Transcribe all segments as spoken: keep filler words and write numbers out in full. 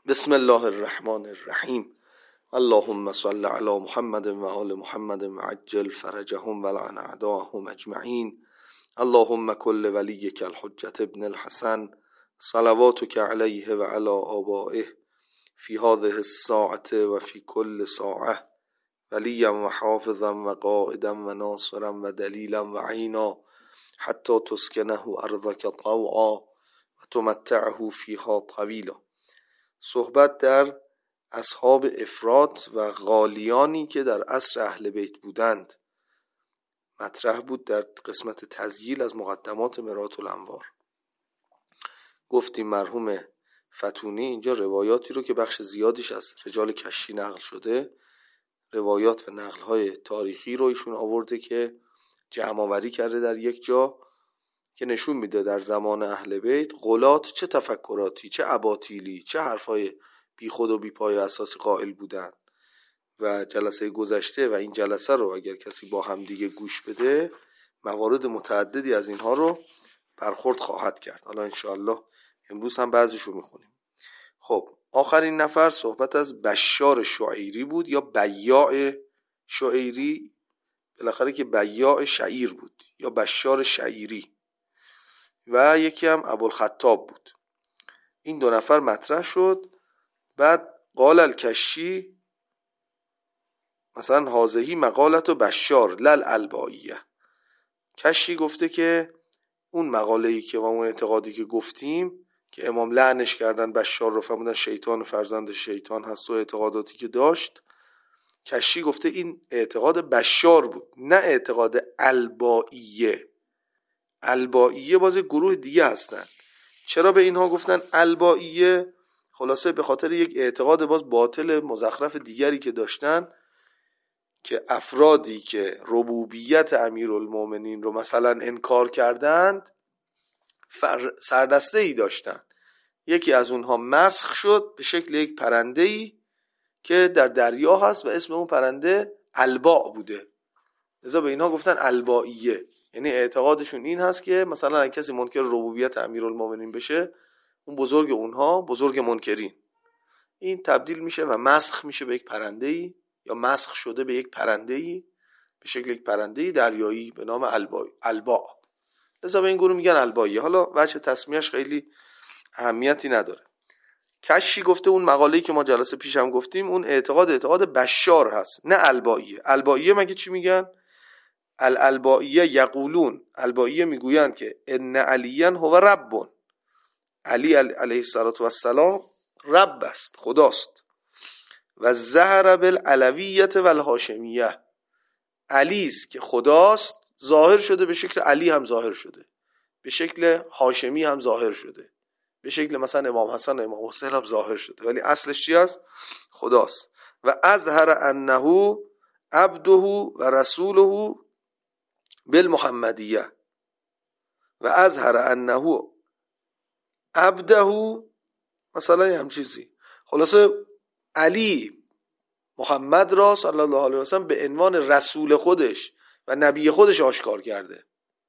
بسم الله الرحمن الرحیم. اللهم صل علی محمد و آل محمد وعجل فرجهم ولعن اعداءهم اجمعین. اللهم کل ولیک الحجة ابن الحسن صلواتک علیه و علی آبائه فی هذه الساعة و فی کل ساعة ولیا و حافظا و قائدا و ناصرا و دلیلا و عینا حتی تسکنه ارضک طوعا و تمتعه فیها طویلا. صحبت در اصحاب افراط و غالیانی که در عصر اهل بیت بودند مطرح بود در قسمت تذییل از مقدمات مرآت الانوار. گفتیم مرحوم فتونی اینجا روایاتی رو که بخش زیادیش از رجال کشی نقل شده، روایات و نقل‌های تاریخی رو ایشون آورده که جمع آوری کرده در یک جا که نشون میده در زمان اهل بیت غلات چه تفکراتی، چه اباطیلی، چه حرفای بی خود و بی پای و اساسی قائل بودن. و جلسه گذشته و این جلسه رو اگر کسی با هم دیگه گوش بده موارد متعددی از اینها رو برخورد خواهد کرد. حالا انشاءالله امروز هم بعضیشو میخونیم. خب آخرین نفر صحبت از بشار شعیری بود یا بیاع شعیری، بالاخره که بیاع شعیر بود یا بشار شعیری، و یکی هم ابوالخطاب بود. این دو نفر مطرح شد. بعد قال الکشی مثلا هازهی مقالت و بشار لل البائیه. کشی گفته که اون مقاله‌ای که و اون اعتقادی که گفتیم که امام لعنش کردن بشار رو، فرمودن شیطان و فرزند شیطان هست و اعتقاداتی که داشت، کشی گفته این اعتقاد بشار بود نه اعتقاد البائیه. البائیه باز گروه دیگه هستن. چرا به اینها گفتن البائیه؟ خلاصه به خاطر یک اعتقاد باز باطل مزخرف دیگری که داشتن که افرادی که ربوبیت امیرالمومنین رو مثلا انکار کردند سردسته ای داشتن. یکی از اونها مسخ شد به شکل یک پرنده ای که در دریا هست و اسم اون پرنده الباء بوده، لذا به اینها گفتن البائیه. یعنی اعتقادشون این هست که مثلا اگه کسی منکر ربوبیت امیرالمومنین بشه اون بزرگ اونها بزرگ منکرین، این تبدیل میشه و مسخ میشه به یک پرنده‌ای یا مسخ شده به یک پرنده‌ای به شکل یک پرنده‌ای دریایی به نام البا البا. لذا به این گروه میگن الباییه. حالا وجه تسمیهش خیلی اهمیتی نداره. کشی گفته اون مقاله‌ای که ما جلسه پیش هم گفتیم اون اعتقاد اعتقاد بشار هست نه الباییه. الباییه مگه چی میگن؟ الالبائیه یقولون، البائیه میگویند که ان علیاً هو رب، علی علیه السلام رب است، خداست. و ظهر بالعلویه و الهاشمیه، علی است که خداست، ظاهر شده به شکل علی هم ظاهر شده، به شکل هاشمی هم ظاهر شده، به شکل مثلا امام حسن و امام حسین هم ظاهر شده، ولی اصلش چی است؟ خداست. و اظهر انه عبده و رسوله بالمحمدیه و اظهر انه عبده مثلا هم چیزی. خلاصه علی محمد را صلی الله علیه و سلم به عنوان رسول خودش و نبی خودش آشکار کرده.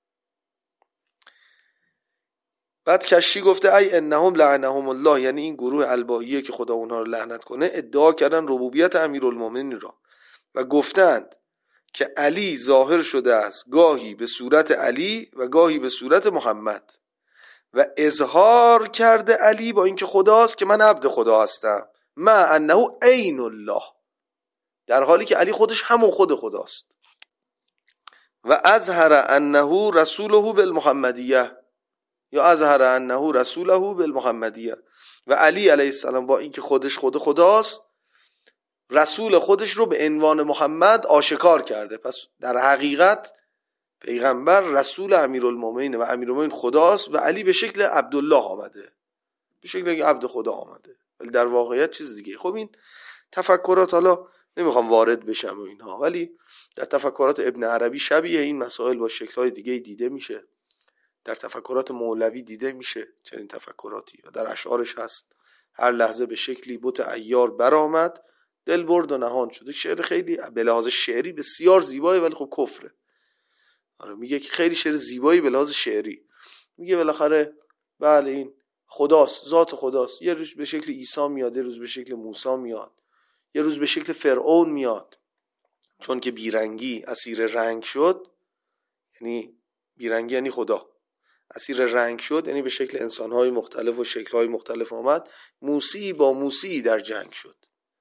بعد کشی گفته ای انهم لعنهم الله، یعنی این گروه البائیه که خدا اونها رو لعنت کنه ادعا کردن ربوبیت امیرالمومنین را و گفتند که علی ظاهر شده است گاهی به صورت علی و گاهی به صورت محمد و اظهار کرده علی با اینکه خداست که من عبد خدا هستم، ما انه عین الله، در حالی که علی خودش همون خود خداست. و اظهر انه رسوله بالمحمدیه یا اظهر انه رسوله بالمحمدیه، و علی علیه السلام با اینکه خودش خود خداست رسول خودش رو به عنوان محمد آشکار کرده. پس در حقیقت پیغمبر رسول امیرالمومنین و امیرالمومنین خداست و علی به شکل عبدالله آمده، به شکل یک عبد خدا آمده، ولی در واقعیت چیز دیگه. خب این تفکرات حالا نمیخوام وارد بشم و اینها، ولی در تفکرات ابن عربی شبیه این مسائل با شکل‌های دیگه دیده میشه، در تفکرات مولوی دیده میشه چنین تفکراتی و در اشعارش هست. هر لحظه به شکلی بت عیار برآمد دل برد و نهان شد. شعر خیلی به لحاظ شعری بسیار زیبایی ولی خب کفره. آره میگه که خیلی شعر زیبایی به لحاظ شعری، میگه بالاخره بله این خداست، ذات خداست. یه روز به شکل عیسی میاد، یه روز به شکل موسی میاد، یه روز به شکل فرعون میاد. چون که بیرنگی اسیر رنگ شد، یعنی بیرنگی یعنی خدا اسیر رنگ شد، یعنی به شکل انسان‌های مختلف و شکل‌های مختلف آمد. موسی با موسی در جنگ شد.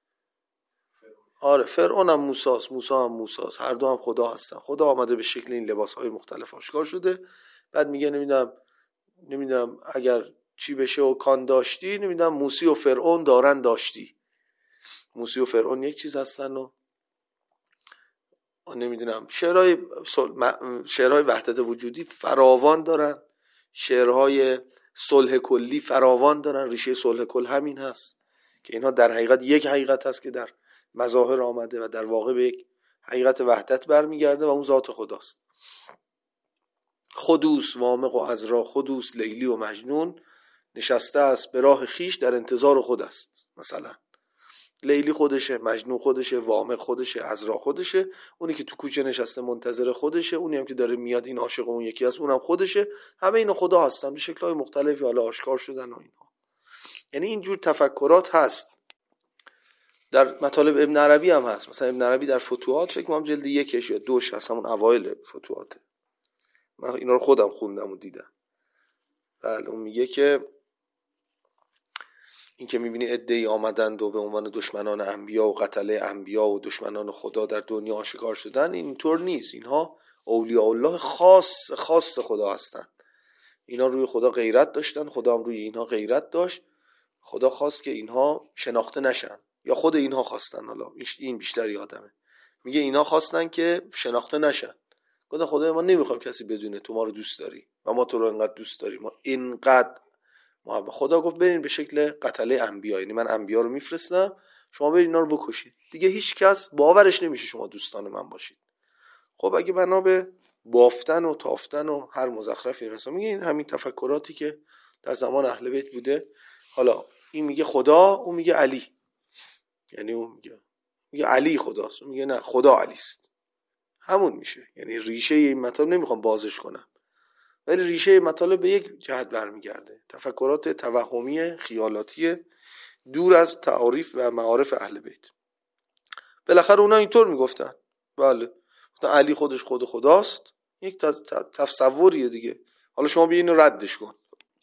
آره، فرعون هم موساست، موسی هم موساست، هر دو هم خدا هستن. خدا آمده به شکل این لباس‌های مختلف آشکار شده. بعد میگه نمیدونم نمیدونم اگر چی بشه و کان داشتی، نمیدونم موسی و فرعون دارن داشتی. موسی و فرعون یک چیز هستن و نمیدونم شعرهای شعرهای وحدت وجودی فراوان دارن، شعرهای صلح کلی فراوان دارن. ریشه صلح کل همین هست که اینها در حقیقت یک حقیقت هست که در مظاهر آمده و در واقع به یک حقیقت وحدت برمیگرده و اون ذات خداست. خدوس وامق و عذرا، خدوس لیلی و مجنون، نشسته است به راه خیش در انتظار خود است. مثلا لیلی خودشه، مجنون خودشه، وامق خودشه، عذرا خودشه، اونی که تو کوچه نشسته منتظر خودشه، اونی هم که داره میاد این عاشق اون یکی است اونم خودشه. همه اینا خدا هستن به شکل‌های مختلفی، حالا آشکار شدن و اینها. یعنی اینجور تفکرات هست. در مطالب ابن عربی هم هست. مثلا ابن عربی در فتوحات، فکر کنم جلد یکش یا دوش هست، همون اوایل فتوحاته، من اینا رو خودم خوندم و دیدم. بله، اون میگه که این که میبینی عده‌ای آمدند و به عنوان دشمنان انبیا و قتله انبیا و دشمنان خدا در دنیا آشکار شدن، اینطور نیست. اینها اولیاء الله خاص خاص خدا هستن. اینا روی خدا غیرت داشتن، خدا هم روی اینها غیرت داشت. خدا خواست که اینها شناخته نشن، یا خود اینها خواستن. حالا این بیشتر یادمه میگه اینا خواستن که شناخته نشن. گفتن خدای ما نمیخوام کسی بدونه تو ما رو دوست داری و ما تو رو انقدر دوست داریم، ما اینقدر محبت. خدا گفت برین به شکل قتله انبیا، یعنی من انبیا رو میفرستم، شما برین اینا رو بکشید. دیگه هیچ کس باورش نمیشه شما دوستان من باشید. خب اگه بنا به بافتن و تافتن و هر مزخرفی مثلا میگه این همین تفکراتی که در زمان اهل بیت بوده. حالا این میگه خدا، اون میگه علی، یعنی اون میگه میگه علی خداست، اون میگه نه خدا علی است. همون میشه. یعنی ریشه این مطلب نمیخوام بازش کنم، ولی ریشه مطالب به یک جهت برمیگرده. تفکرات توهمی خیالاتی دور از تعاریف و معارف اهل بیت. بالاخره اونا اینطور میگفتن. بله، گفتن علی خودش خود خداست. یک تصوریه دیگه. حالا شما بیا اینو ردش کن.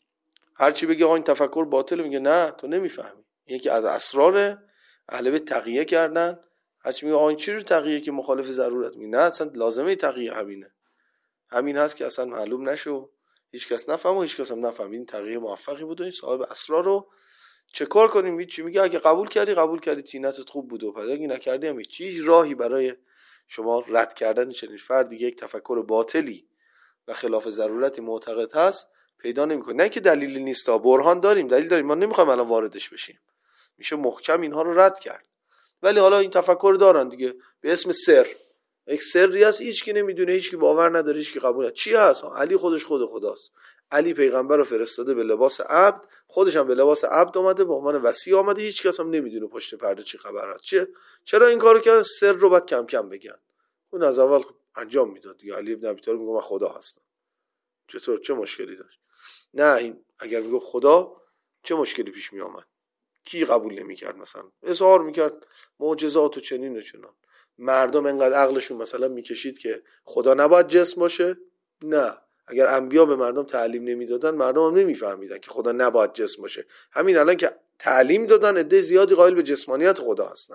هر چی بگی آقا این تفکر باطله، میگه نه تو نمیفهمی. یکی از اسرار اهل بیت تقیه کردن. هر چی میگه آقا این چی رو تقیه که مخالف ضرورت، میگه نه اصلا لازمه تقیه همینه. همین هست که اصلا معلوم نشه، هیچ کس نفهمه و هیچ کس هم نفهمه. این تقیه موفقی بود و این صاحب اسرار رو چه کار کنیم؟ چی میگه اگه قبول کردی قبول کردی، تینتت خوب بود و پس اگه نکردی هم هیچ راهی برای شما رد کردن چنین فردی یک تفکر باطلی و خلاف ضرورتی معتقد هست پیدا نمیکنه. نه که دلیلی نیست، برهان داریم، دلیل داریم، ما نمیخوایم الان واردش بشیم، میشه محکم اینها رو رد کرد. ولی حالا این تفکر دارن دیگه به اسم سر، یک سری هست هیچ کی نمیدونه، هیچ کی باور نداره، هیچ کی قبول نداره. چی هست؟ علی خودش خود خداست. علی پیغمبر رو فرستاده به لباس عبد، خودش هم به لباس عبد اومده، به عنوان وصی اومده، هیچ کس هم نمیدونه پشت پرده چی خبر هست. چه چرا این کارو کردن؟ سر رو بعد کم کم بگن. اون از اول انجام میداد دیگه. علی ابن ابی طالب میگه من خدا هستم. چطور؟ چه مشکلی داشت؟ نه این اگر میگه خدا چه مشکلی پیش می اومد؟ کی قبول نمیکرد؟ مثلا اظهار میکرد معجزات و چنین و چنان. مردم انقدر عقلشون مثلا میکشید که خدا نباید جسم باشه؟ نه، اگر انبیا به مردم تعلیم نمیدادن مردم هم نمیفهمیدن که خدا نباید جسم باشه. همین الان که تعلیم دادن عده زیادی قائل به جسمانیت خدا هستن.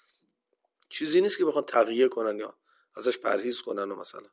چیزی نیست که بخوان تقیه کنن یا ازش پرهیز کنن و مثلا.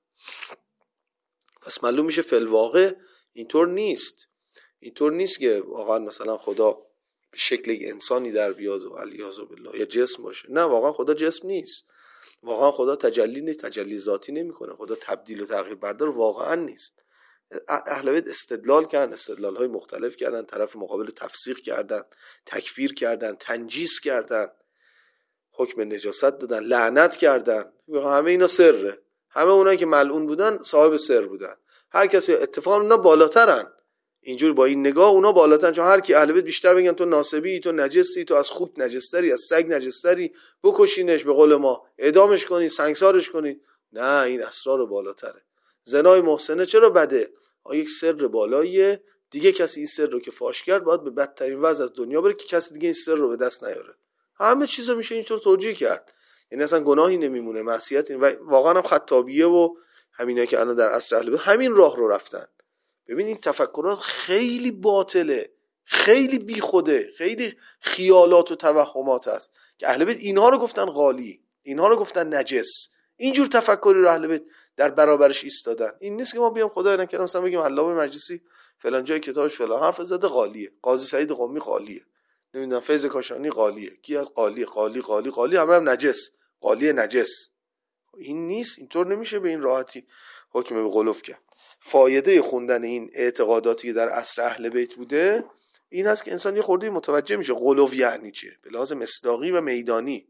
پس معلوم میشه فی الواقع اینطور نیست. اینطور نیست که واقعا مثلا خدا به شکل انسانی در بیاد و علیاذ بالله یا جسم باشه. نه، واقعا خدا جسم نیست. واقعا خدا تجلی نه تجلی ذاتی نمیکنه. خدا تبدیل و تغییر بردار واقعا نیست. اهل بیت استدلال کردن، استدلال‌های مختلف کردن، طرف مقابل تفسیق کردن، تکفیر کردن، تنجیس کردن، حکم نجاست دادن، لعنت کردن. همه اینا سره. همه اونایی که ملعون بودن صاحب سر بودن. هر کسی اتفاقا اونا بالاترن. اینجور با این نگاه اونا بالاترن، چون هر کی اهل بیت بیشتر بگن تو ناسبی، تو نجسی، تو از خوک نجستری، از سگ نجستری، بکشینش، به قول ما اعدامش کنی، سنگسارش کنی. نه، این اسرار بالاتره. زنای محسنه چرا بده؟ یک سر بالاییه دیگه کسی این سر رو که فاش کرد باید به بدترین وضع از دنیا بره که کسی دیگه این سر رو به دست نیاره. همه چیزو میشه اینطور توجیه کرد، یعنی اصلا گناهی نمیمونه، معصیتی. و واقعا هم خطابیه و همینایی که الان در عصر اهل بیت همین راه رو رفتن. ببین این تفکرات خیلی باطله، خیلی بیخوده، خیلی خیالات و توهمات هست که اهل بیت اینها رو گفتن غالی، اینها رو گفتن نجس. اینجور تفکری رو اهل بیت در برابرش ایستادن. این نیست که ما بیام خدای نکرده مثلا بگیم علامه مجلسی فلان جای کتابش فلان حرف زده غالیه، قاضی سعید قمی غالیه، نمیدونم فیض کاشانی غالیه، کی از غالی غالی غالی غالی همه هم نجس، غالی نجس. این نیست، اینطور نمیشه به این راحتی حکم به غلوف کرد. فایده خوندن این اعتقاداتی که در عصر اهل بیت بوده این هست که انسان یه خورده متوجه میشه غلو یعنی چیه به لحاظ مصداقی و میدانی.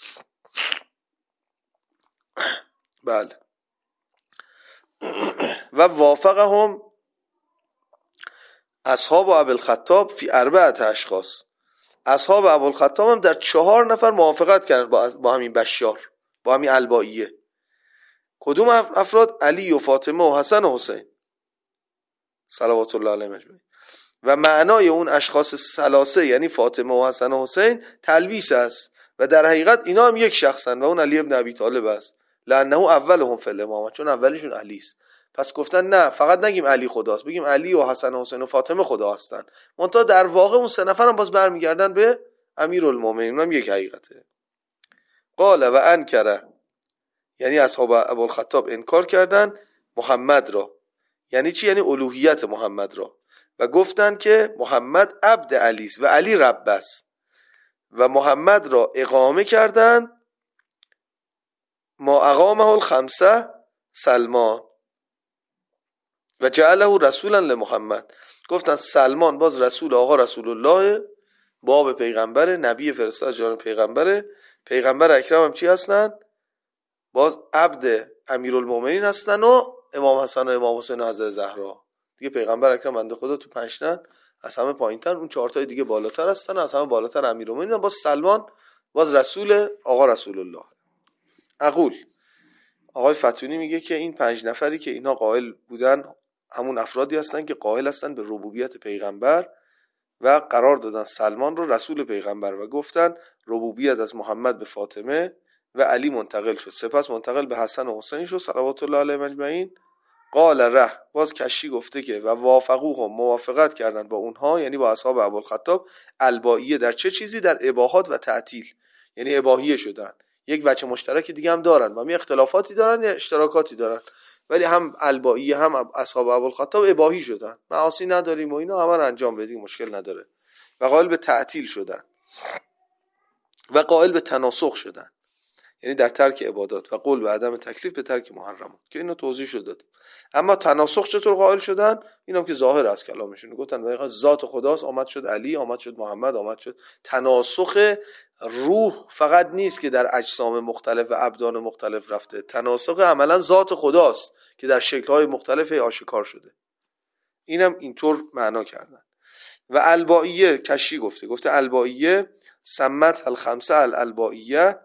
بله. و وافقهم اصحاب ابوالخطاب فی اربعه اشخاص، اصحاب ابوالخطاب هم در چهار نفر موافقت کردن با, با همین بشار، با همین البائیه. کدوم افراد؟ علی و فاطمه و حسن و حسین صلوات الله علیهم اجمعین. و معنای اون اشخاص ثلاثه یعنی فاطمه و حسن و حسین تلبیس است و در حقیقت اینا هم یک شخصن و اون علی ابن ابی طالب است، لانه اولهم فی الامامه، چون اولیشون علی است. پس گفتن نه فقط نگیم علی خداست، بگیم علی و حسن و حسین و فاطمه خدا هستن. منتها در واقع اون سه نفر هم باز برمیگردن به امیرالمومنین، هم یک حقیقته. قال و انکر، یعنی اصحاب ابوالخطاب انکار کردن محمد را. یعنی چی؟ یعنی الوهیت محمد را، و گفتن که محمد عبد علی است و علی رب است، و محمد را اقامه کردن ما اقامه الخمسه سلمان و جعله رسولا لمحمد. گفتن سلمان باز رسول آقا رسول الله، باب پیغمبر، نبی فرستاده جان پیغمبره، پیغمبر اکرم هم چی هستن؟ باز عبد امیرالمومنین هستن و امام حسن و امام حسین و حضرت زهرا. دیگه پیغمبر اکرم بنده خدا تو پنجتن از همه پایینتر، اون چهار تای دیگه بالاتر هستن، از همه بالاتر امیرالمومنین. باز سلمان باز رسول آقا رسول الله. اقول آقای فتونی میگه که این پنج نفری که اینا قائل بودن همون افرادی هستن که قائل هستن به ربوبیت پیغمبر و قرار دادن سلمان رو رسول پیغمبر و گفتن ربوبیت از محمد به فاطمه و علی منتقل شد، سپس منتقل به حسن و حسین شد صلوات الله علیهم اجمعین. قال ره، باز کشی گفته که و وافقوهم، موافقت کردن با اونها یعنی با اصحاب ابوالخطاب، البائیه در چه چیزی؟ در اباحات و تعطیل، یعنی اباحیه شدن. یک وجه مشترک دیگه هم دارن و می اختلافاتی دارن یا اشتراکاتی دارن، ولی هم البائیه هم اصحاب ابوالخطاب اباحی شدن، معاصی نداریم و اینا همه رو انجام بدیم مشکل نداره. و قائل به تعطیل شدن و قائل به تناسخ شدن، یعنی در ترک عبادات، و قول به عدم تکلیف به ترک محرمات که اینو توضیح شد داد. اما تناسخ چطور قائل شدن؟ اینم که ظاهر از کلامشون گفتن واقعا ذات خداست، آمد شد علی، آمد شد محمد، آمد شد. تناسخ روح فقط نیست که در اجسام مختلف و ابدان مختلف رفته، تناسخ عملا ذات خداست که در شکل‌های مختلف آشکار شده. اینم اینطور معنا کردن. و البائیه کشی گفته گفته البائیه سمت الخمسه الالبائیه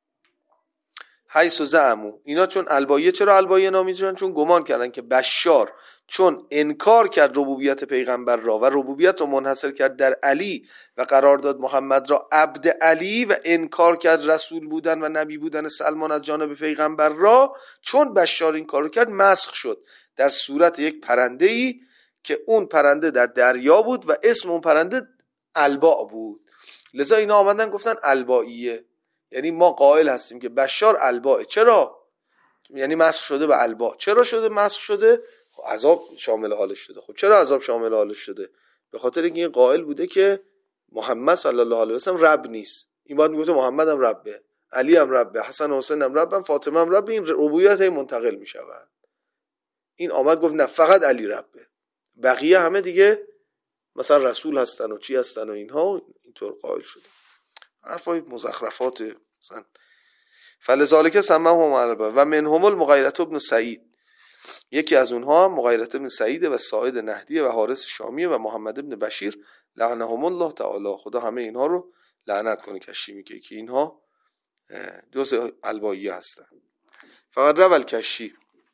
حیث زعمو، اینا چون البائیه، چرا البائیه نامیدن؟ چون گمان کردن که بشار چون انکار کرد ربوبیت پیغمبر را و ربوبیت را منحصر کرد در علی و قرار داد محمد را عبد علی و انکار کرد رسول بودن و نبی بودن سلمان از جانب پیغمبر را، چون بشار این کار رو کرد مسخ شد در صورت یک پرنده‌ای که اون پرنده در دریا بود و اسم اون پرنده الباء بود. لذا اینا آمدن گفتن البائیه، یعنی ما قائل هستیم که بشار الباء. چرا؟ یعنی مسخ شده به الباء. چرا شده مسخ شده؟ خب عذاب شامل حالش شده. خب چرا عذاب شامل حالش شده؟ به خاطر اینکه این قائل بوده که محمد صلی الله علیه و سلم رب نیست. این باید میگه محمد هم ربه، علی هم ربه، حسن و حسین هم ربن، فاطمه هم ربه. این ربوبیت منتقل میشود. این آمد گفت نه فقط علی ربه، بقیه همه دیگه مثلا رسول هستن و چی هستن و اینها، اینطور قائل شده. حرفای مزخرفات مثلا. فلذالک سمهم البا و منهم المغیرة ابن سعید، یکی از اونها مغیرة ابن سعید و سعید نهدیه و حارث شامیه و محمد ابن بشیر لعنهم الله تعالی، خدا همه اینها رو لعنت کنه. کشی میگه که اینها جزء البائیه هستن. فقط رول کشی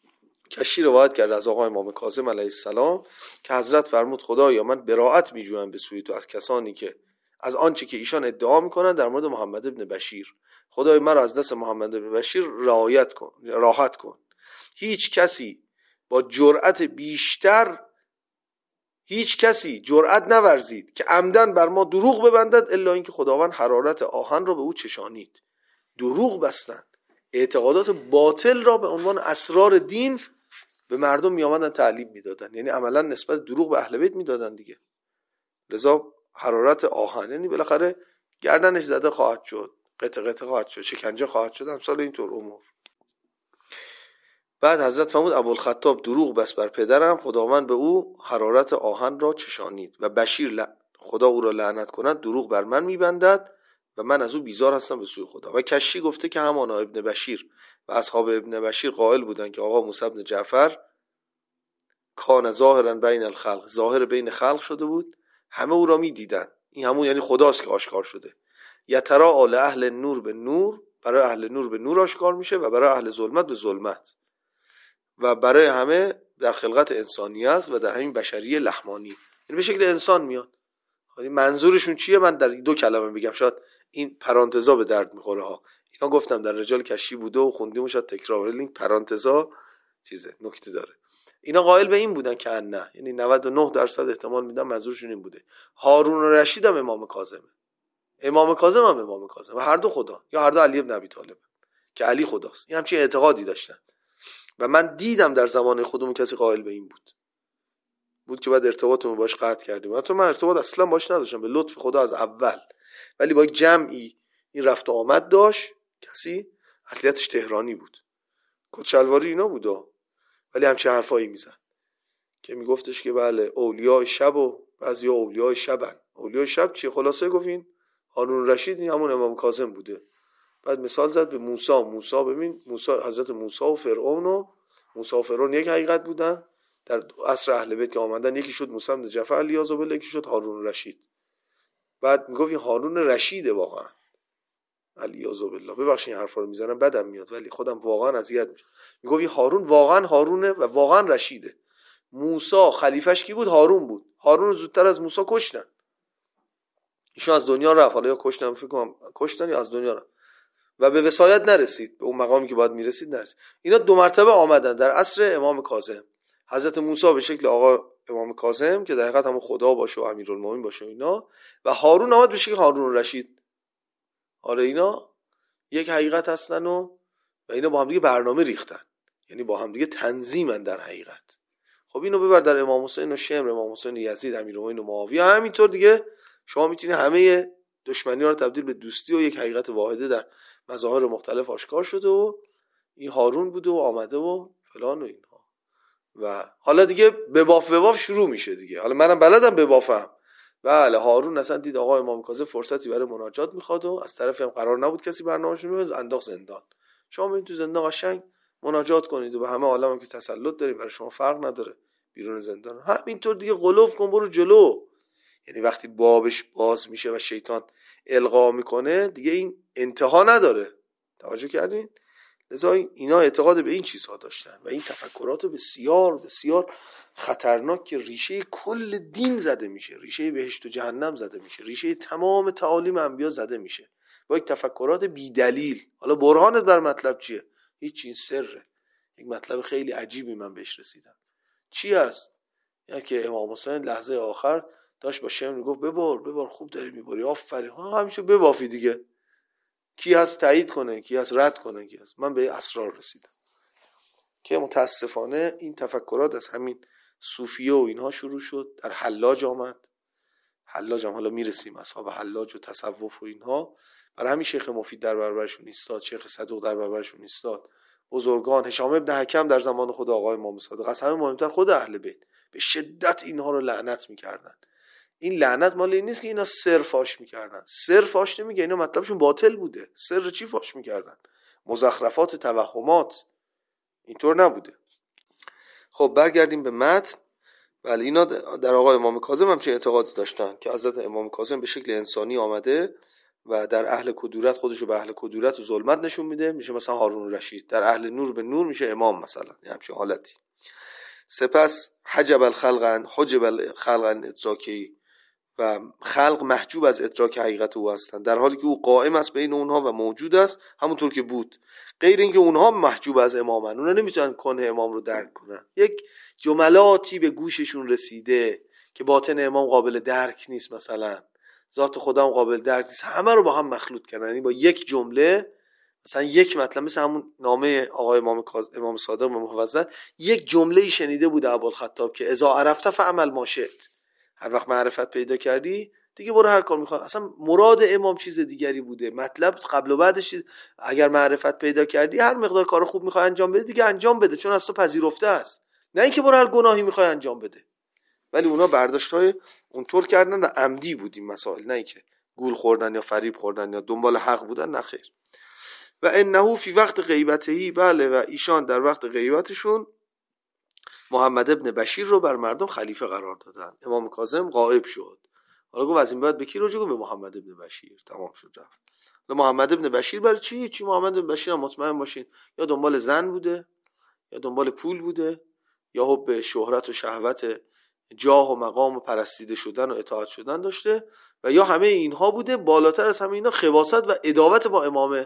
کشی روایت کرد از آقا امام کاظم علیه السلام که حضرت فرمود خدایا من براءت میجویم به سوی تو از کسانی که از آنچه که ایشان ادعا میکنن در مورد محمد ابن بشیر. خدای مرا از دست محمد ابن بشیر رعایت کن، راحت کن. هیچ کسی با جرأت بیشتر هیچ کسی جرأت نورزید که عمدن بر ما دروغ ببندد الا اینکه خداوند حرارت آهن را به او چشانید. دروغ بستن، اعتقادات باطل را به عنوان اسرار دین به مردم می آمدن تعلیم میدادن، یعنی عملا نسبت دروغ به اهل بیت میدادن دیگه. لذا حرارت آهن، یعنی بالاخره گردنش زده خواهد شد، قطع قطع خواهد شد، شکنجه خواهد شد، امثال اینطور امور. بعد حضرت فرمود ابوالخطاب دروغ بس بر پدرم، خداوند به او حرارت آهن را چشانید و بشیر ل... خدا او را لعنت کند دروغ بر من میبندد و من از او بیزار هستم به سوی خدا. و کشی گفته که همانا ابن بشیر و اصحاب ابن بشیر قائل بودند که آقا موسی بن جعفر کان ظاهرا بین الخلق، ظاهر بین خلق شده بود، همه او را میدیدن. این همون یعنی خداست که آشکار شده. یترا آل اهل نور به نور، برای اهل نور به نور آشکار میشه و برای اهل ظلمت به ظلمت، و برای همه در خلقت انسانی است و در همین بشری لحمانی، یعنی به شکل انسان میاد. یعنی منظورشون چیه؟ من در دو کلمه بگم، شاید این پرانتزا به درد میخوره ها. اینا گفتم در رجال کشی بوده و خوندیم شاید تکرار، ولی این پرانتزا چیزه، نکته داره. اینا قائل به این بودن که نه، یعنی نود و نه درصد احتمال میدم منظورشون این بوده. هارون رشید هم امام کاظمه، امام کاظم هم امام کاظم و هر دو خدا، یا هر دو علی ابن ابی طالب که علی خداست. این همچین اعتقادی داشتن و من دیدم در زمان خودمون کسی قائل به این بود بود که بعد ارتباطمون باش قطع کردیم. حتی من ارتباط اصلا باش نداشتم، به لطف خدا از اول، ولی با یک جمعی این رفت و آمد داشت. کسی اصلیتش تهرانی بود، کچلواری اینا بود، ولی همچه حرفایی میزن که میگفتش که بله اولیاء شب و بعضی اولیاء شبن. اولیاء شب چیه؟ خلاصه گفتین هارون رشید این همون امام کاظم بوده. بعد مثال زد به موسی. موسی ببین، موسی، حضرت موسی و فرعون و موسی و فرعون یک حقیقت بودن در عصر اهل بیت که آمدن، یکی شد موسی بن جعفر علیه بالله، یکی شد هارون رشید. بعد میگفت این هارون رشیده واقعا علیه بالله. ببخشید این حرفا رو میزنم بدم میاد ولی خودم واقعا اذیت میشم. میگفت این هارون واقعا هارونه و واقعا رشیده. موسی خلیفش کی بود؟ هارون بود. هارون زودتر از موسی کشتن، ایشون از دنیا رفت، حالا یا کشتن، فکر کنم کشتن یا از دنیا رفت و به وصایت نرسید، به اون مقامی که باید میرسید نرسید. اینا دو مرتبه آمدن در عصر امام کاظم. حضرت موسی به شکل آقا امام کاظم که در حقیقت هم خدا باشه و امیرالمومنین باشه اینا، و هارون آمد به شکل هارون رشید. آره اینا یک حقیقت هستن و و اینا با هم دیگه برنامه ریختن، یعنی با هم دیگه تنظیمن در حقیقت. خب اینو ببر در امام حسین و شمر، امام حسین یزید، امیرالمومنین و معاویه، همینطور دیگه شما میتونی همه دشمنی ها رو تبدیل به دوستی و یک حقیقت واحده در مظاهر مختلف آشکار شده و این هارون بوده و آمده و فلان و اینها. و حالا دیگه به باف به باف شروع میشه دیگه. حالا منم بلدم به بافم. بله هارون اصلا دید آقا امام کاظم فرصتی برای مناجات میخواد و از طرفی هم قرار نبود کسی برنامه‌شون رو انداخت زندان. شما برید تو زندان قشنگ مناجات کنید و به همه عالم هم که تسلط داریم برای شما فرق نداره بیرون زندان. همینطور دیگه غلوف کن برو جلو. یعنی وقتی بابش باز میشه و شیطان القا میکنه دیگه این انتها نداره. توجه کردین؟ لذا اینا اعتقاد به این چیزها داشتن و این تفکرات بسیار بسیار خطرناک که ریشه کل دین زده میشه، ریشه بهشت و جهنم زده میشه، ریشه تمام تعالیم انبیا زده میشه با یک تفکرات بی دلیل. حالا برهانت بر مطلب چیه؟ هیچ این سره. یک مطلب خیلی عجیبی من بهش رسیدم. چی است؟ یعنی که امام حسین لحظه آخر داشت با شمر میگفت ببار ببار خوب داری میباری، آفرین، ها همیشه ببافی دیگه. کی هست تایید کنه، کی هست رد کنه، کی هست. من به اسرار رسیدم که متاسفانه این تفکرات از همین صوفیه و اینها شروع شد. در حلاج آمد، حلاج هم حالا میرسیم، اصحاب حلاج و تصوف و اینها. برای همین شیخ مفید در برابرشون ایستاد، شیخ صدوق در برابرشون ایستاد، بزرگان، هشام ابن حکم در زمان خود آقای امام صادق، از همه مهمتر خود اهل بیت به شدت اینها رو لعنت میکردن. این لعنت مال این نیست که اینا سر فاش میکردن، سر فاش نمیگه، اینا مطلبشون باطل بوده. سر چی فاش میکردن؟ مزخرفات، توهمات، اینطور نبوده. خب برگردیم به متن. ولی اینا در آقای امام کاظم همچین اعتقادی داشتن که حضرت امام کاظم به شکل انسانی آمده و در اهل کدورت خودشو به اهل کدورت و ظلمت نشون میده، میشه مثلا هارون رشید. در اهل نور به نور میشه امام مثلا، یه همچین حالتی. سپس حجب الخلق حجب الخلق ادراکی، و خلق محجوب از ادراک حقیقت او هستند، در حالی که او قائم است بین اونها و موجود است همونطور که بود، غیر اینکه اونها محجوب از امامن، اونها نمیتونن کنه امام رو درک کنن. یک جملاتی به گوششون رسیده که باطن امام قابل درک نیست، مثلا ذات خدا هم قابل درک نیست، همه رو با هم مخلوط کردن، یعنی با یک جمله، مثلا یک مطلب، مثل همون نامه آقای امام کاظم امام صادق مفوضل، یک جمله‌ای شنیده بود ابوالخطاب که اذا عرفت فعمل ما شئت، هر وقت معرفت پیدا کردی دیگه برو هر کار میخوای. اصلا مراد امام چیز دیگری بوده، مطلب قبل و بعدش اگر معرفت پیدا کردی هر مقدار کار خوب میخوای انجام بده دیگه انجام بده، چون از تو پذیرفته است، نه اینکه برو هر گناهی میخوای انجام بده. ولی اونا برداشتای اونطور کردن و عمدی بود این مسائل، نه اینکه گول خوردن یا فریب خوردن یا دنبال حق بودن، نه خیر. و انه فی وقت غیبتهی، بله، و ایشان در وقت غیبتشون محمد ابن بشیر رو بر مردم خلیفه قرار دادن. امام کاظم غائب شد، حالا گفت از این بعد به کی رجوع کنم؟ به محمد ابن بشیر. تمام شد رفت. محمد ابن بشیر برای چی؟ چی محمد ابن بشیر؟ هم مطمئن باشین یا دنبال زن بوده، یا دنبال پول بوده، یا حب شهرت و شهوت جاه و مقام و پرستیده شدن و اطاعت شدن داشته، و یا همه اینها بوده. بالاتر از همه اینا خباثت و عداوت با امام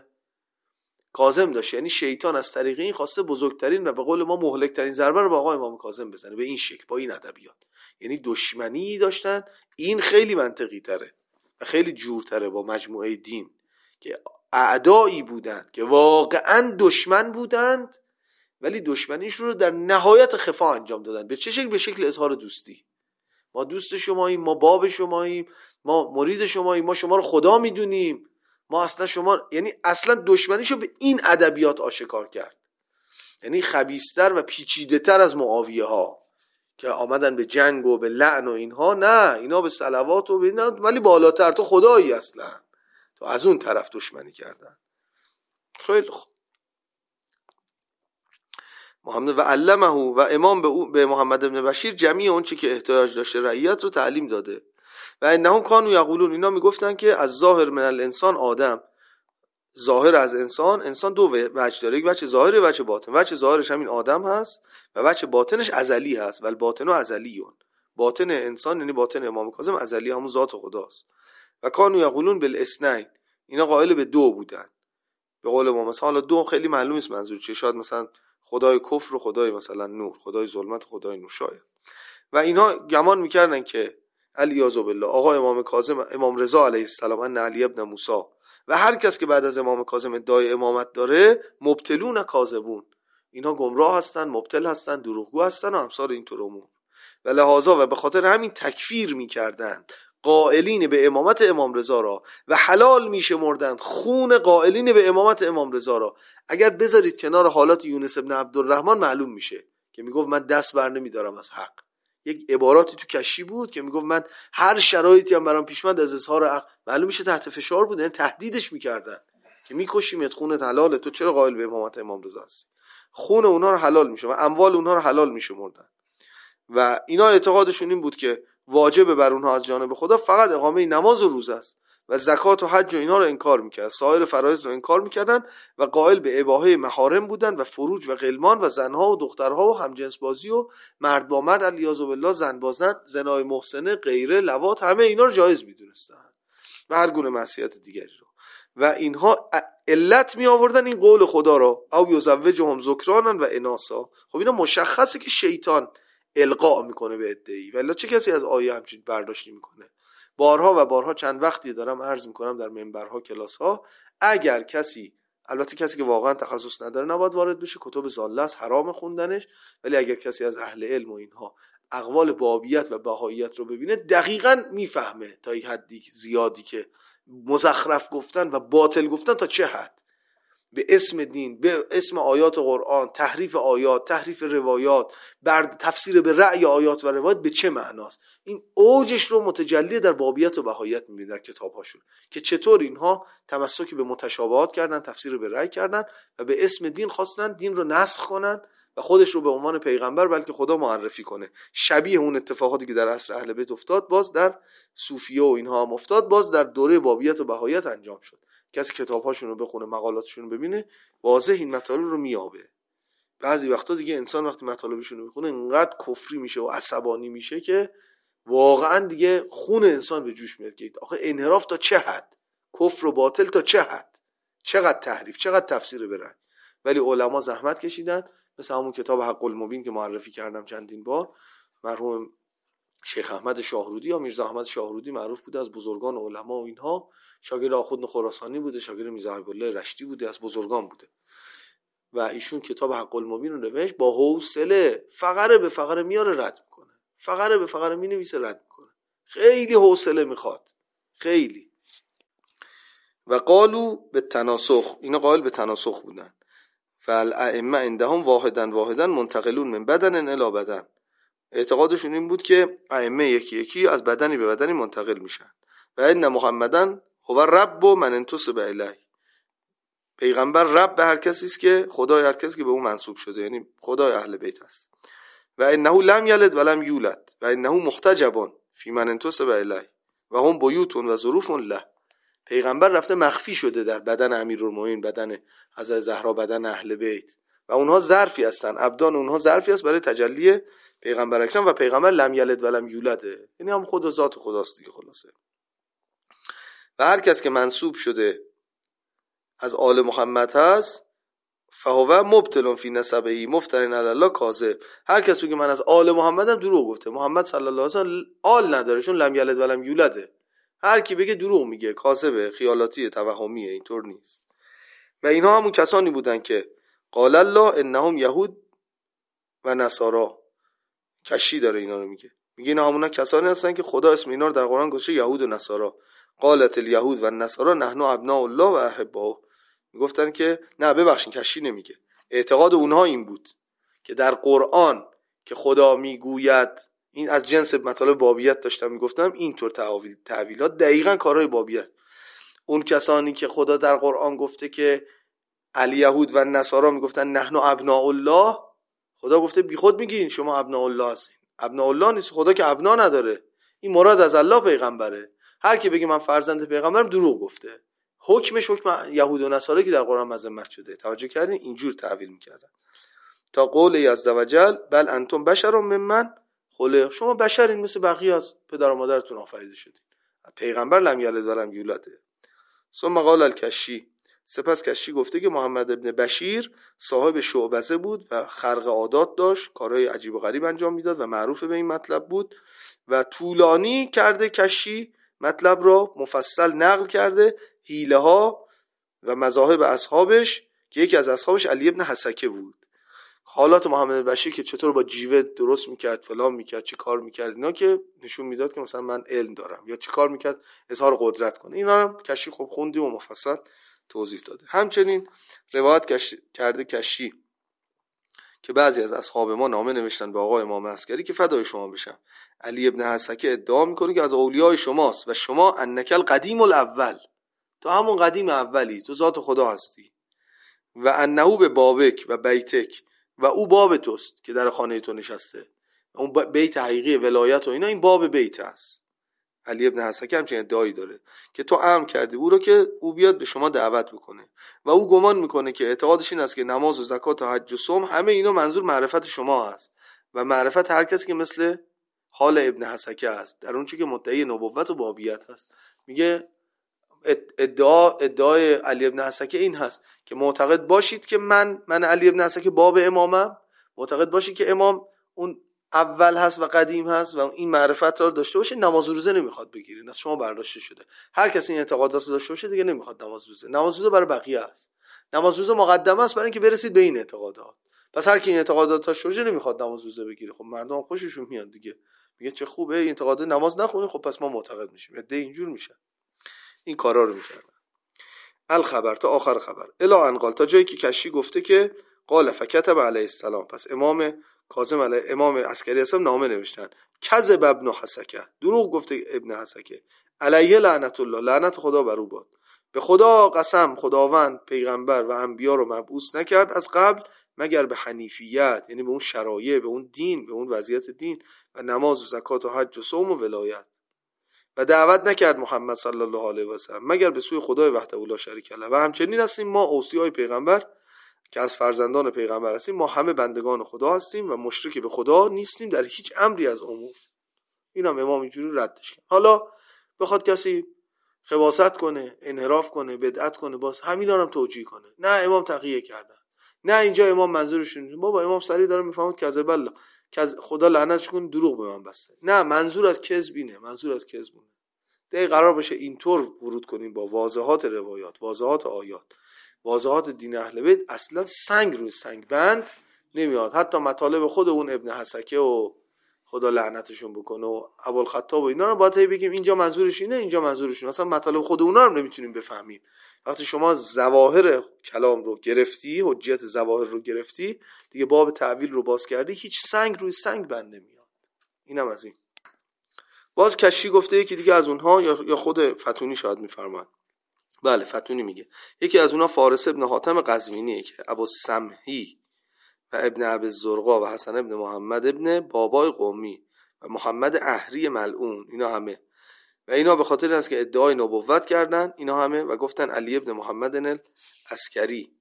کاظم داشته، یعنی شیطان از طریق این خواسته بزرگترین و به قول ما مهلکترین ضربه رو با آقا امام کاظم بزنه، به این شکل، با این ادبیات. یعنی دشمنی داشتن. این خیلی منطقی تره و خیلی جورتره با مجموعه دین که اعدایی بودند که واقعا دشمن بودند، ولی دشمنیشون رو در نهایت خفا انجام دادن. به چه شکل؟ به شکل اظهار دوستی. ما دوست شماییم، ما باب شماییم، ما مرید شماییم، ما شما رو خدا میدونیم، ما اصلا شما، یعنی اصلا دشمنیشو به این ادبیات آشکار کرد. یعنی خبیث‌تر و پیچیده‌تر از معاویه ها که آمدن به جنگ و به لعن و اینها، نه، اینا به صلوات و به اینا، ولی بالاتر تو خدایی اصلا، تو از اون طرف دشمنی کردن. خیلی خوب. محمد و علمه و امام به, به محمد ابن بشیر جمیع اون چی که احتیاج داشته رعیت رو تعلیم داده. و انهم کانوا یقولون، اینا میگفتن که از ظاهر من الانسان آدم، ظاهر از انسان، انسان دو وجه داره، یک وجه ظاهره، یک وجه باطن. وجه ظاهرش همین آدم هست و وجه باطنش ازلی هست، ولی باطن و ازلیون. باطن انسان یعنی باطن امام کاظم ازلی، همون ذات خداست. و کانوا یقولون بالاثنین، اینا قائل به دو بودن. به قول ما مثلا، حالا دو خیلی معلوم نیست منظور چیه، شاید مثلا خدای کفر و خدای مثلا نور، خدای ظلمت و خدای نور شاید. و اینا گمان میکردن که الیاذ بالله آقا امام کاظم، امام رضا علیه السلام، ان علی ابن موسی و هر کس که بعد از امام کاظم ادعای امامت داره، مبتلون کاذبون، اینا گمراه هستن، مبتل هستن، دروغگو هستن و امثال اینطور امور. و لحاظا و به خاطر همین تکفیر میکردن قائلین به امامت امام رضا را و حلال میشمردند خون قائلین به امامت امام رضا را. اگر بذارید کنار حالات یونس ابن عبدالرحمن معلوم میشه که میگفت من دست بر نمیدارم از حق. یک عباراتی تو کشی بود که میگفت من هر شرایطی هم برام پیش اومد از اظهار حق، معلوم میشه تحت فشار بود، یعنی تهدیدش میکردن که میکشیمت، خونت حلاله، تو چرا قائل به امامت امام رضا هستی؟ خون اونها رو حلال میشه و اموال اونها رو حلال میشمردن. و اینا اعتقادشون این بود که واجب بر اونها از جانب خدا فقط اقامه نماز و روزه است و زکات و حج و اینا رو انکار میکرد، سایر فرایض رو انکار میکردن و قائل به اباحه محارم بودن و فروج و غلمان و زنها و دخترها و همجنس بازی و مرد با مرد، الیاذ بالله، زن با زن، زنای محسنه، غیره، لواط، همه اینا رو جایز میدونستن و هر گونه معصیت دیگری رو. و اینها علت می آوردن این قول خدا رو، او یزوجهم ذکرانا و اناسا. خب اینا مشخصه که شیطان القا میکنه به ادعی، ولی چه کسی از آیه همچین برداشتی میکنه؟ بارها و بارها چند وقتی دارم عرض میکنم در منبرها، کلاسها، اگر کسی، البته کسی که واقعا تخصص نداره نباید وارد بشه، کتب ضاله است، حرام خوندنش، ولی اگر کسی از اهل علم و اینها اقوال بابیت و بهاییت رو ببینه دقیقاً میفهمه تا یک حدی زیادی که مزخرف گفتن و باطل گفتن تا چه حد به اسم دین، به اسم آیات قرآن، تحریف آیات، تحریف روایات، بر تفسیر به رأی آیات و روایات به چه معناست. این اوجش رو متجلی در بابیت و بهاییت می‌بینید در کتاب‌هاشون که چطور اینها تمسکی به متشابهات کردن، تفسیر به رأی کردن و به اسم دین خواستن دین رو نسخ کنن و خودش رو به عنوان پیغمبر بلکه خدا معرفی کنه. شبیه اون اتفاقاتی که در عصر اهل بیت افتاد باز در صوفیه و اینها هم افتاد، باز در دوره بابیت و بهایت انجام شد. کسی کتاب‌هاشون رو بخونه، مقالاتشون رو ببینه، واضح این مطالب رو میابه. بعضی وقتا دیگه انسان وقتی مطالبشون رو میخونه انقدر کفری میشه و عصبانی میشه که واقعا دیگه خون انسان به جوش میاد که آخه انحراف تا چه حد، کفر و باطل تا چه حد، چقدر تحریف، چقدر تفسیر برن. ولی علما زحمت کشیدن، مثل همون کتاب حق المبین که معرفی کردم چندین بار، مرحوم شیخ احمد شاهرودی یا میرزا احمد شاهرودی معروف بوده، از بزرگان علما و اینها، شاگرد آخوند خراسانی بوده، شاگرد میرزا حبیب الله رشتی بوده، از بزرگان بوده و ایشون کتاب حق المبین رو نوشت. با حوصله فقره به فقره میاره رد میکنه، فقره به فقره مینویسه رد میکنه. خیلی حوصله میخواد، خیلی. و قالو به تناسخ، اینا قائل به تناسخ بودن. فالائمه عندهم واحدن واحدن منتقلون من بدن الی بدن. اعتقادشون این بود که ائمه یکی یکی از بدنی به بدنی منتقل میشن. و ان محمدن هو رب من انتسب الیه. پیغمبر رب به هر کسی است که خدای هر کسی که به اون منسوب شده، یعنی خدای اهل بیت است. و انه لم یلد ولم یولد و انه محتجب فی من انتسب الیه و هم بیوت و ظروف له. پیغمبر رفته مخفی شده در بدن امیرالمومنین، بدن حضرت زهرا، بدن اهل بیت و اونها ظرفی هستن، ابدان اونها ظرفی است برای تجلی پیغمبر اکرم. و پیغمبر لم یلد ولم یولده، یعنی هم خود و ذات خداست دیگه خلاصه. و هر کس که منسوب شده از آل محمد هست فهو مبتل فی نسبه مفترین علی الله کاذب. هر کس که من از آل محمدم دروغ گفته. محمد صلی الله علیه و آله آل نداره، چون لم یلد ولم یولده. هر کی بگه دروغ میگه، کاذبه، خیالاتی، توهمیه، اینطور نیست. و اینها همون کسانی بودن که قال الله انهم یهود و نصارا. کشی داره اینا رو میگه، میگه اینا همونا کسانی هستن که خدا اسم اینا رو در قرآن گذاشته یهود و نصارا. قالت الیهود و النصارا نحن ابناء الله و احباؤه. میگفتن که نه ببخشید کشی نمیگه، اعتقاد اونها این بود که در قرآن که خدا میگوید، این از جنس مطالب بابیت داشتم میگفتم، اینطور تعویل تعویلات دقیقاً کارهای بابیت. اون کسانی که خدا در قرآن گفته که الیهود و نصارا میگفتن نحن ابناء الله، خدا گفته بی خود میگین شما ابناء الله هستین. ابناء الله نیست، خدا که ابنا نداره، این مراد از الله پیغمبره. هر کی بگه من فرزند پیغمبرم دروغ گفته. حکمش حکم یهود و نصارا که در قرآن مذمت شده. توجه کردین؟ اینجور تعویل میکردن تا قول عزوجل بل انتم بشر ممن خلق. شما بشرین مثل بقیه از پدر و مادرتون آفریده شدین. پیغمبر لم یلد ولم یولد. ثم قال الکشی، سپس کشی گفته که محمد ابن بشیر صاحب شعبزه بود و خرق عادات داشت، کارهای عجیب و غریب انجام میداد و معروف به این مطلب بود و طولانی کرده کشی مطلب را، مفصل نقل کرده حیله ها و مذاهب اصحابش که یکی از اصحابش علی ابن حسکه بود. حالات محمد بشیر که چطور با جیوه درست میکرد، فلان میکرد، چه کار میکرد، اینا که نشون میداد که مثلا من علم دارم، یا چه کار میکرد اظهار قدرت کنه. اینا هم کشی خوب خوندی و مفصل توضیح داده. همچنین روایت کش... کرده کشی که بعضی از اصحاب ما نامه نوشتن به آقا امام عسکری که فدای شما بشم، علی ابن حسکه ادعا میکنه که از اولیای شماست و شما انکل قدیم الاول، تو همون قدیم اولی، تو ذات خدا هستی. و انهو به بابک و بیتک، و او باب توست که در خانه تو نشسته. اون بیت حقیقی ولایت و اینا، این باب بیت است. علی ابن حسکه همچین ادعایی داره که تو امر کردی او رو که او بیاد به شما دعوت بکنه و او گمان میکنه که اعتقادش این است که نماز و زکات و حج و صوم همه اینا منظور معرفت شما است و معرفت هر کسی که مثل حال ابن حسکه است، در اون چی که مدعی نبوت و بابیت هست. میگه ادعا ادعای علی ابن حسکه این هست که معتقد باشید که من من علی ابن حسکه باب امامم، معتقد باشید که امام اون اول هست و قدیم هست و این معرفت را داشته باشه، نماز و روزه نمیخواد بگیرین، از شما برداشته شده. هر کسی این اعتقادات رو داشته باشه دیگه نمیخواد نماز روزه. نماز روزه برای بقیه است، نماز روزه مقدمه است برای اینکه برسید به این اعتقادات. پس هر کی این اعتقادات داشته باشه نمیخواد نماز روزه بگیره. خب مردم خوششون میاد دیگه، میگه چه خوبه این اعتقاد، نماز نخونی، خب پس ما معتقد میشیم. عده اینجور میشن، این کارا رو میکردن. الخبر، تا آخر خبر. الا ان قال، تا جایی که کشی گفته که قال فکتب علیه السلام، پس امام کاظم علیه امام عسکری اسلام نامه نوشتن کذب ابن حسکه، دروغ گفته ابن حسکه، علیه لعنت الله، لعنت خدا بر او باد. به خدا قسم، خداوند پیغمبر و انبیا رو مبعوث نکرد از قبل مگر به حنیفیت، یعنی به اون شرایع، به اون دین، به اون وضعیت دین، و نماز و زکات و حج و صوم و ولایت. و دعوت نکرد محمد صلی الله علیه و سلم مگر به سوی خدای وحده لا شریک له. و همچنین هستیم ما اوصیای پیغمبر که از فرزندان پیغمبر هستیم، ما همه بندگان خدا هستیم و مشرک به خدا نیستیم در هیچ امری از امور. اینم امام اینجوری ردش کرد. حالا بخواد کسی خباثت کنه، انحراف کنه، بدعت کنه، باز همینا هم توجیه کنه، نه امام تقیه کردن، نه اینجا امام منظورشون، بابا امام سری داره میفهمه کذب الله، خدا لعنتش کنه دروغ به من بسته، نه منظور از کذب اینه، منظور از کذب اونه. دیگه قرار بشه اینطور ورود کنیم با واضحات روایات، واضحات آیات، واضحات دین اهل بیت، اصلا سنگ روی سنگ بند نمیاد. حتی مطالب خود اون ابن حسکه و خدا لعنتشون بکنه و ابوالخطاب و اینا رو باید بگیم اینجا منظورش اینه، اینجا منظورشون، اصلا مطالب خود اونا رو نمیتونیم بفهمیم. وقتی شما ظواهر کلام رو گرفتی، حجیت ظواهر رو گرفتی، دیگه باب تعویل رو باز کردی، هیچ سنگ روی سنگ بند نمیاد. اینم از این. باز کشی گفته یکی دیگه از اونها، یا خود فتونی شاید میفرماد، بله فتونی میگه یکی از اونها فارس ابن حاتم قزوینیه که ابو سمحی و ابن ابی الزرقا و حسن ابن محمد ابن بابای قومی و محمد احری ملعون، اینا همه، و اینا به خاطر این است که ادعای نبوت کردن اینا همه و گفتن علی ابن محمد العسکری،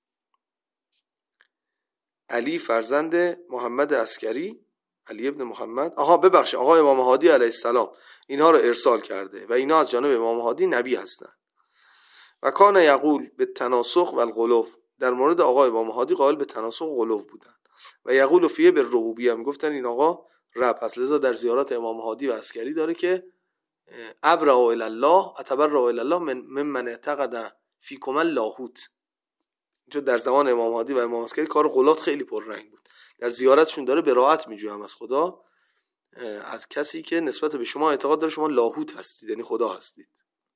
علی فرزند محمد عسکری، علی ابن محمد، آها ببخش آقا امام هادی علیه السلام اینها رو ارسال کرده و اینا از جانب امام هادی نبی هستن. و کان یقول به تناسخ و الغلو، در مورد آقا امام هادی قائل به تناسخ و غلو بودن. و یقول فیه به ربوبیه، میگفتن این آقا رب هست، لذا در زیارات امام هادی و عسکری داره که ابرأ الی الله اتبرأ الی الله من ممن اعتقد فیکم اللاهوت. چون در زمان امام هادی و امام عسکری کار غلات خیلی پررنگ بود، در زیارتشون داره براءت میجویم از خدا، از کسی که نسبت به شما اعتقاد داره شما لاهوت هستید، یعنی خدا هستید.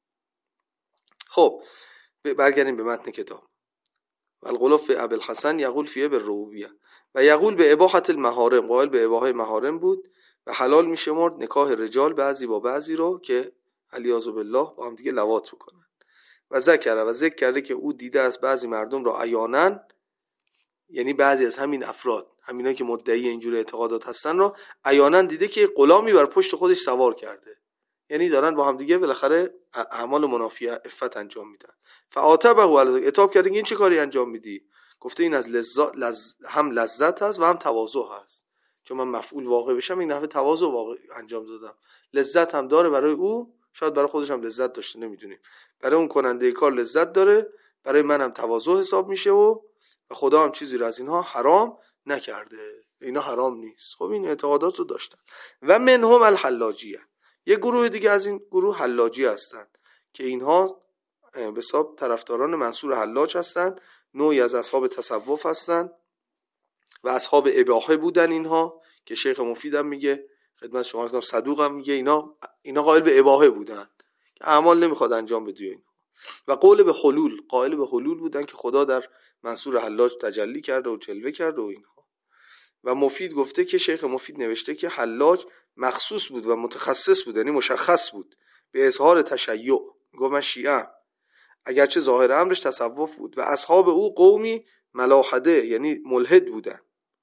خب برگردیم به متن کتاب. و الغلو فی ابوالحسن یقول فیه بالربوبیه و یقول به اباحت المحارم، قائل به اباحه محارم بود و حلال میشمرد نکاح رجال بعضی با بعضی رو که علیاذ بالله با هم دیگه لواط بکنن. و ذکر و ذکر کرده که او دیده از بعضی مردم را عیانن، یعنی بعضی از همین افراد، همینا که مدعی اینجور اعتقادات هستن رو عیانن دیده که غلامی بر پشت خودش سوار کرده، یعنی دارن با هم دیگه بالاخره اعمال منافی عفت انجام میدن. فعاتبه علی عتاب کرده این چه کاری انجام میدی؟ گفته این از لذت لز... هم لذت هست و هم تواضع هست، چون من مفعول واقع بشم این نحوه تواضع واقع انجام دادم، لذت هم داره برای او، شاید برای خودش هم لذت داشته نمیدونیم، برای اون کننده کار لذت داره، برای منم تواضع حساب میشه و خدا هم چیزی را از اینها حرام نکرده، اینا حرام نیست. خب این اعتقادات رو داشتن. و منهم الحلاجیه، یه گروه دیگه از این گروه حلاجی هستن که اینها به حساب طرفداران منصور حلاج هستن، نوعی از اصحاب تصوف هستن و اصحاب اباحه بودن اینها، که شیخ مفید هم میگه خدمت شما هستم، صدوق هم میگه اینا اینا قائل به اباحه بودن که اعمال نمیخواد انجام بده اینا. و قول به حلول، قائل به حلول بودن که خدا در منصور حلاج تجلی کرده و جلوه کرده و اینها. و مفید گفته که شیخ مفید نوشته که حلاج مخصوص بود و متخصص بود، یعنی مشخص بود به اظهار تشیع، گفت من شیعه، اگرچه ظاهر امرش تصوف بود. و اصحاب او قومی ملاحده، یعنی ملحد بودن،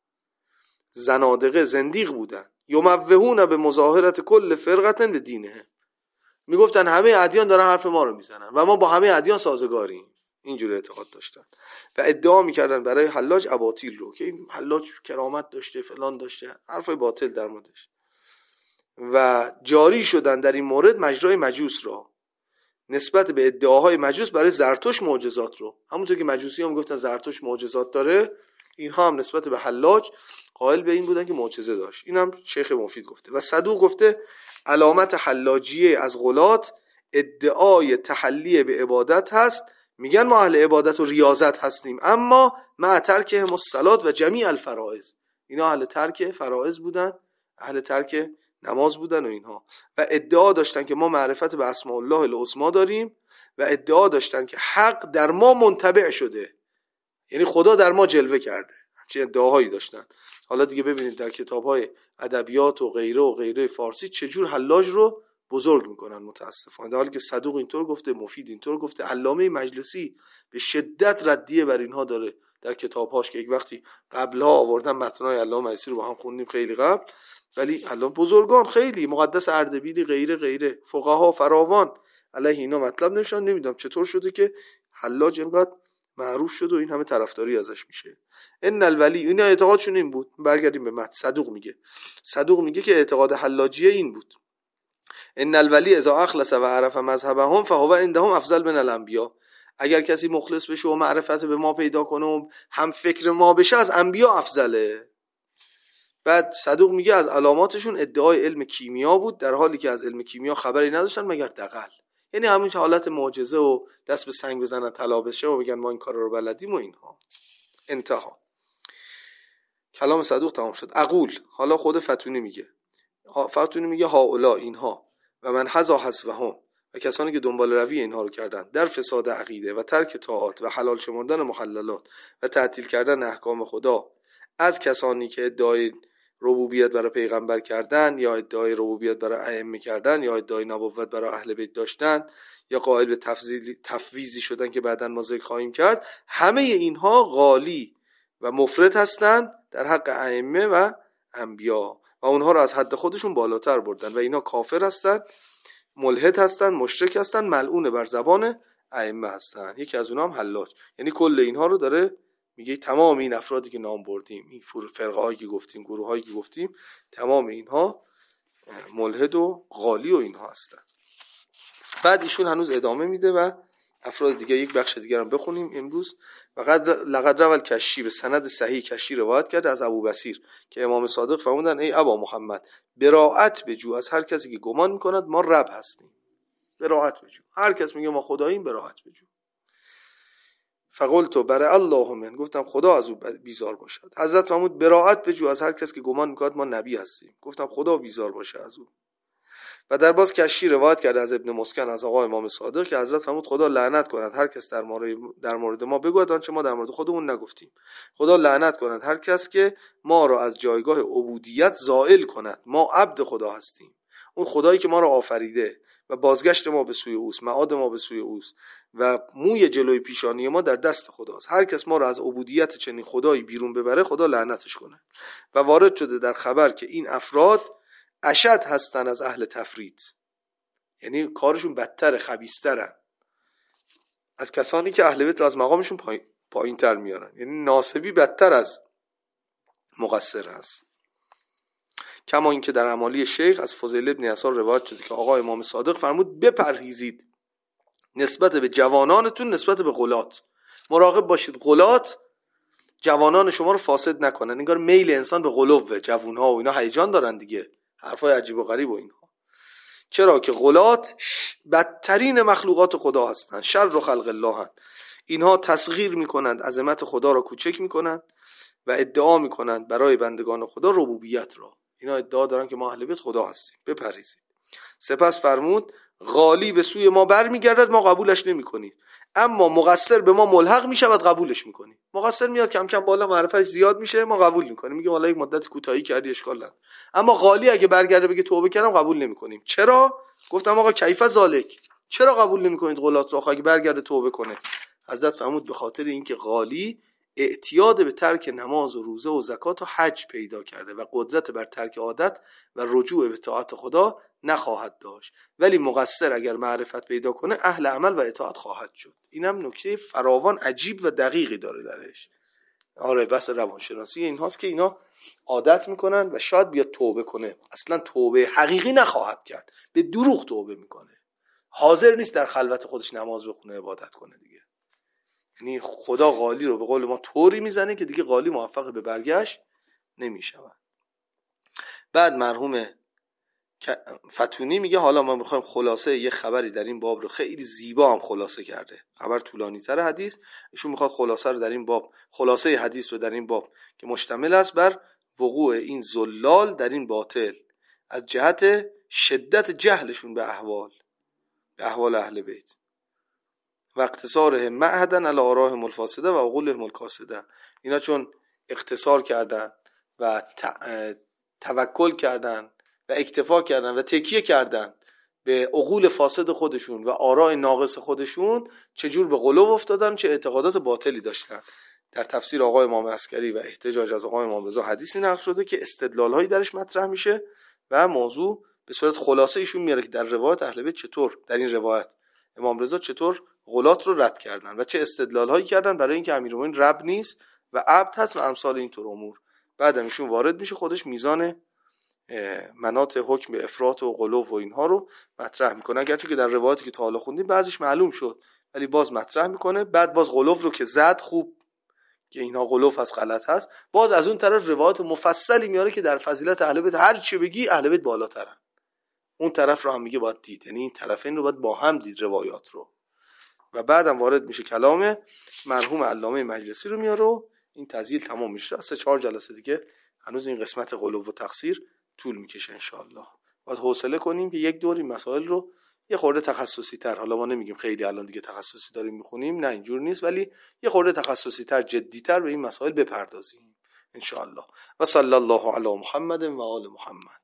زنادقه، زندیق بودن، یموهون به مظاهرت کل فرقه به دینه، میگفتن همه ادیان دارن حرف ما رو میزنن و ما با همه ادیان سازگاریم، اینجوری اعتقاد داشتن. و ادعا میکردن برای حلاج اباطیل رو که این حلاج کرامت داشته فلان داشته، حرف باطل در موردش. و جاری شدن در این مورد مجرای مجوس را، نسبت به ادعاهای مجوس برای زرتشت معجزات رو، همونطور که مجوسی هم گفتن زرتشت معجزات داره، اینها هم نسبت به حلاج قائل به این بودن که معجزه داشت. اینم شیخ مفید گفته. و صدوق گفته علامت حلاجیه از غلات ادعای تحلی به عبادت هست، میگن ما اهل عبادت و ریاضت هستیم، اما مع ترکهم الصلات و جمیع الفرائض، اینا اهل ترک فرائض بودن، اهل ترک نماز بودن و اینها. و ادعا داشتن که ما معرفت به اسماء الله الحسنا داریم و ادعا داشتن که حق در ما منتبع شده، یعنی خدا در ما جلوه کرده، چه ادعاهایی داشتن. حالا دیگه ببینید در کتاب‌های ادبیات و غیره و غیره فارسی چجور حلاج رو بزرگ میکنن متاسفانه، در حالی که صدوق اینطور گفته، مفید اینطور گفته، علامه مجلسی به شدت ردیه بر اینها داره، در کتابهاش که یک وقتی قبلها آوردن متنای علامه مجلسی رو با هم خوندیم خیلی قبل، ولی الان بزرگان خیلی مقدس اردبیلی غیره غیره فقها فراوان علیه اینا مطلب نوشتن. نمیدونم چطور شده که حلاج اینقدر معروف شد و این همه طرفداری ازش میشه. ان الولی، اینا اعتقادشون این بود. برگردیم به متن. صدوق میگه صدوق میگه که اعتقاد حلاجیه این بود: ان الولی اذا اخلص و عرف مذهبهم فهو عندهم افضل من الانبیاء. اگر کسی مخلص بشه و معرفت به ما پیدا کنه و هم فکر ما بشه، از انبیا افضله. بعد صدوق میگه از علاماتشون ادعای علم کیمیا بود، در حالی که از علم کیمیا خبری نداشتن مگر دغل. یعنی همین حالت معجزه و دست به سنگ بزنن طلا بشه و بگن ما این کارا رو بلدیم و اینها. انتها کلام صدوق تمام شد. اقول، حالا خود فتونی میگه فتونی میگه هاولا، اینها، و من حذا حذفهم، و کسانی که دنبال روی اینها رو کردن در فساد عقیده و ترک طاعات و حلال شمردن محللات و تعطیل کردن احکام خدا، از کسانی که ادعای ربوبیت برای پیغمبر کردن یا ادعای ربوبیت برای ائمه کردن یا ادعای نبوت برای اهل بیت داشتن یا قائل به تفویضی شدن که بعداً ما ذکر خواهیم کرد، همه اینها غالی و مفرط هستند در حق ائمه و انبیا و اونها رو از حد خودشون بالاتر بردن و اینا کافر هستن، ملحد هستن، مشرک هستن، ملعون بر زبان ائمه هستن. یکی از اونها هم حلاج. یعنی کل اینها رو داره میگه تمام این افرادی که نام بردیم، این فرقه هایی که گفتیم، گروه هایی که گفتیم، تمام اینها ملحد و غالی و اینها هستن. بعد ایشون هنوز ادامه میده و افراد دیگه، یک بخش دیگر هم بخونیم امروز. فقط لقد روال کشی، به سند صحیح کشی روایت کرده از ابو بصیر که امام صادق فرمودن ای ابا محمد، براءت بجو از هر کسی که گمان میکند ما رب هستیم. براءت بجو، هر کس میگه ما خداییم براءت بجو. فقلت برای الله من، گفتم خدا از او بیزار باشد. حضرت فرمود براءت بجو از هر کس که گمان میکند ما نبی هستیم. گفتم خدا بیزار باشه از او. و در باز کشی روایت کرده از ابن مسکن از آقا امام صادق که حضرت فرمود خدا لعنت کند هر کس در مورد در مورد ما بگوید آنچه ما در مورد خودمون نگفتیم. خدا لعنت کند هر کس که ما را از جایگاه عبودیت زائل کند. ما عبد خدا هستیم. اون خدایی که ما را آفریده و بازگشت ما به سوی اوست، معاد ما به سوی اوست و موی جلوی پیشانی ما در دست خداست. هر کس ما را از عبودیت چنین خدایی بیرون ببره خدا لعنتش کنه. و وارد شده در خبر که این افراد اشد هستن از اهل تفرید، یعنی کارشون بدتر، خبیث‌ترن از کسانی که اهل بیت را از مقامشون پایین پایین تر میارن. یعنی ناسبی بدتر از مقصر است. کما اینکه در اعمالی شیخ از فضیل ابن یسار روایت شده که آقا امام صادق فرمود بپرهیزید نسبت به جوانانتون نسبت به غلات. مراقب باشید غلات جوانان شما رو فاسد نکنن. انگار میل انسان به غلوه، جوانها و اینا هیجان دارن دیگه، حرفای عجیب و غریب و اینها. چرا که غلات بدترین مخلوقات خدا هستند، شر خلق الله هستند. اینها تصغیر میکنند، عظمت خدا را کوچک میکنند و ادعا میکنند برای بندگان خدا ربوبیت را. اینا ادعا دارن که ما اهل بیت خدا هستیم. بپرهیزید. سپس فرمود غالی به سوی ما برمیگردد ما قبولش نمیکنیم، اما مقصر به ما ملحق میشود قبولش میکنیم. مقصر میاد کم کم بالا معرفش زیاد میشه ما قبول میکنیم، میگه والا یک مدت کوتاهی کردی اشکال نداره. اما غالی اگه برگرده بگه توبه کردم قبول نمیکنیم. چرا؟ گفتم آقا کیف ذالک، چرا قبول نمیکنید غلات رو اگه برگرده توبه کنه؟ حضرت فرمود به خاطر اینکه غالی اعتیاد به ترک نماز و روزه و زکات و حج پیدا کرده و قدرت بر ترک عادت و رجوع به طاعت خدا نخواهد داشت، ولی مقصر اگر معرفت پیدا کنه اهل عمل و اطاعت خواهد شد. اینم نکته فراوان عجیب و دقیقی داره درش. آره بحث روانشناسی این هاست که اینا عادت میکنن و شاید بیاد توبه کنه، اصلا توبه حقیقی نخواهد کرد، به دروغ توبه میکنه، حاضر نیست در خلوت خودش نماز بخونه عبادت کنه دیگه. یعنی خدا غالی رو به قول ما طوری میزنه که دیگه غالی موفق به برگشت نمیشود. بعد مرحوم فتونی میگه حالا ما میخوایم خلاصه یه خبری در این باب رو، خیلی زیبا هم خلاصه کرده، خبر طولانی تر حدیث، ایشون میخواد خلاصه رو در این باب، خلاصه حدیث رو در این باب که مشتمل است بر وقوع این زلال در این باطل از جهت شدت جهلشون به احوال به احوال اهل بیت و اقتصارهم معهدن علی آراهم الفاسده و عقولهم الکاسده. اینا چون اقتصار کردن و توکل کردن و اکتفا کردن و تکیه کردن به عقول فاسد خودشون و آراء ناقص خودشون، چجور به غلو افتادن، چه اعتقادات باطلی داشتن در تفسیر آقای امام عسکری و احتجاج از آقای امام رضا حدیثی نقل شده که استدلال‌هایی درش مطرح میشه و موضوع به صورت خلاصه ایشون میاره که در روایت اهل بیت چطور، در این روایت امام رضا چطور غلات رو رد کردن و چه استدلال‌هایی کردن برای اینکه امیرالمومنین رب نیست و عبد هست و امثال اینطور امور. بعدم ایشون وارد میشه، خودش میزان مناط حکم به افراط و غلو و اینها رو مطرح میکنه، اگرچه که در روایاتی که تا حالا خوندیم بعضیش معلوم شد ولی باز مطرح میکنه. بعد باز غلو رو که زد خوب که اینها غلو از غلط هست، باز از اون طرف روایات مفصلی میاره که در فضیلت اهل بیت هر چی بگی اهل بیت بالاترن. اون طرف رو هم میگه باید دید، یعنی این طرفین رو باید با هم دید روایات رو. و بعدم وارد میشه کلام مرحوم علامه مجلسی رو میاره و این تزیل تمام میشه. سه چهار جلسه دیگه هنوز این قسمت غلو و تقصیر طول میکشه ان شاء الله. باید حوصله کنیم که یک دور این مسائل رو یه خورده تخصصی تر، حالا ما نمیگیم خیلی الان دیگه تخصصی داریم میخونیم، نه اینجور نیست، ولی یه خورده تخصصی تر، جدی تر به این مسائل بپردازیم ان شاء الله. و صلی الله علی محمد و آل محمد.